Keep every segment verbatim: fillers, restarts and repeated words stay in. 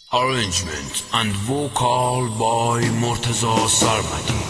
Arrangement and vocal by Murtaza Sarmati.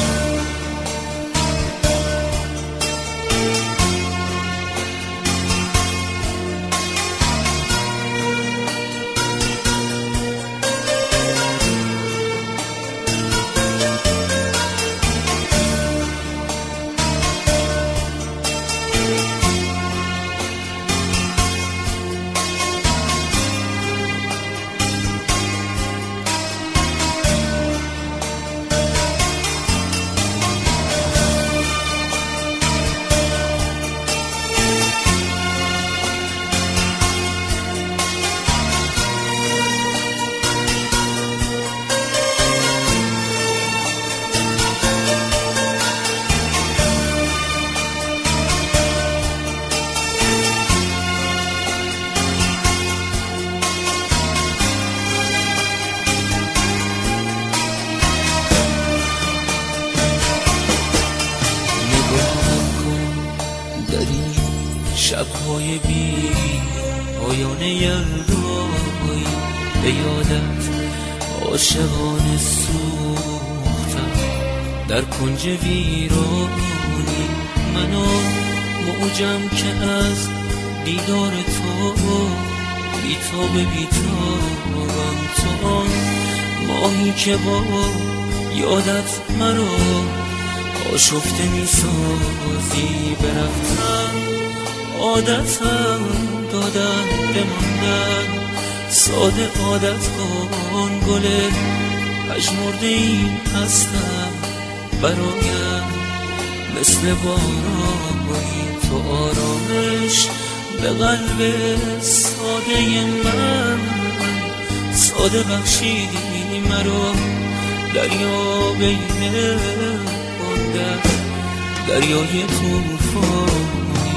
شب‌های بی پایان یلدایی به یادت عاشقانه سوختم در کنج ویرانی. منو موجم که از دیدار تو بیتاب بیتابم، تو آن ماهی که با یادت مرا آشفته می‌سازی. برفتم عادتم دادن بماندن، ساده عادت کن گل پژمرده این هستم برایم مثل بارانی. تو آرامش به قلب ساده من، ساده بخشیدی مرا دریا بین بندر دریای طوفان.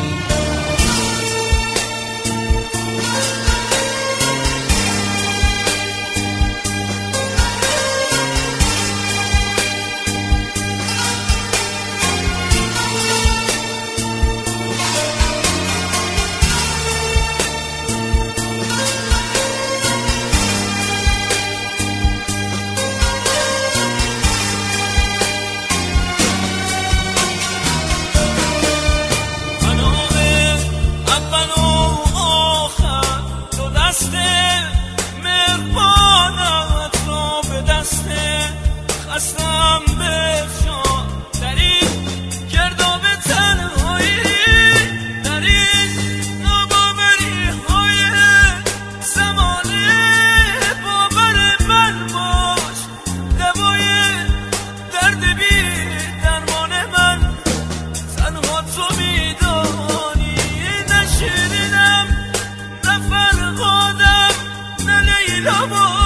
خستم بفشان در این گرداب تنهایی، در این ناباوری های زمانه. باور من باش دوای درد بی درمان من، تنها تو میدانی. نه شیرینم نه فرهادم نه لیلا و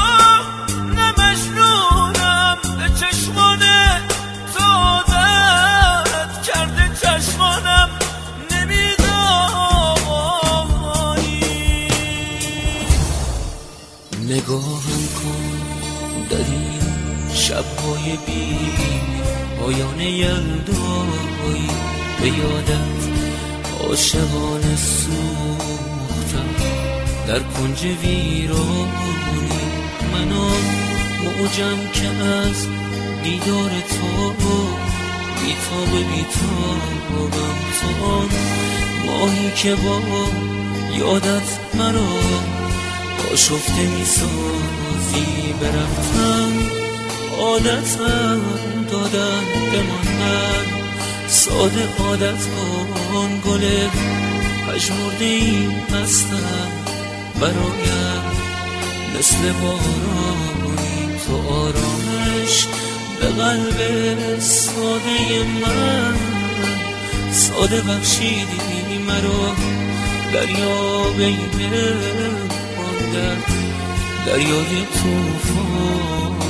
نگاهم کن در این شب‌های بی پایان یلدایی به یادت عاشقانه سوختم در کنج ویرانی. من آن موجم که از دیدار تو بیتاب بیتابم، تو آن ماهی که با یادت مرا آشفته می‌سازی. برفتم عادتم دادن بماندن، ساده عادت کن گل پژمرده این هستم برایم مثل بارانی. تو آرامش به قلب ساده من، ساده بخشیدی مرا دریا بین دریای طوفان.